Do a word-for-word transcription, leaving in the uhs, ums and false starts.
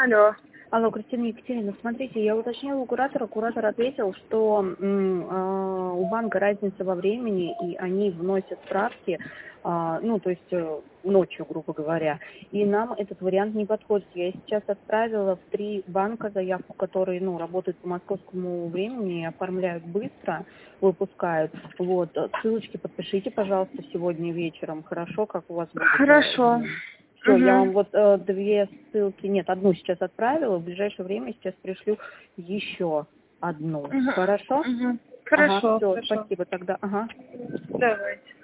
Алло. Алло, Кристина Екатерина, смотрите, я уточнила у куратора, куратор ответил, что м, э, у банка разница во времени, и они вносят справки, э, ну, то есть э, ночью, грубо говоря, и нам этот вариант не подходит. Я сейчас отправила в три банка заявку, которые, ну, работают по московскому времени, оформляют быстро, выпускают. Вот, ссылочки подпишите, пожалуйста, сегодня вечером, хорошо, как у вас будет? Хорошо. Все, я Угу. вам вот э, две ссылки, нет, одну сейчас отправила, в ближайшее время сейчас пришлю еще одну. Угу. Хорошо? Угу. Ага, Хорошо, все, хорошо. спасибо тогда, ага. Давайте.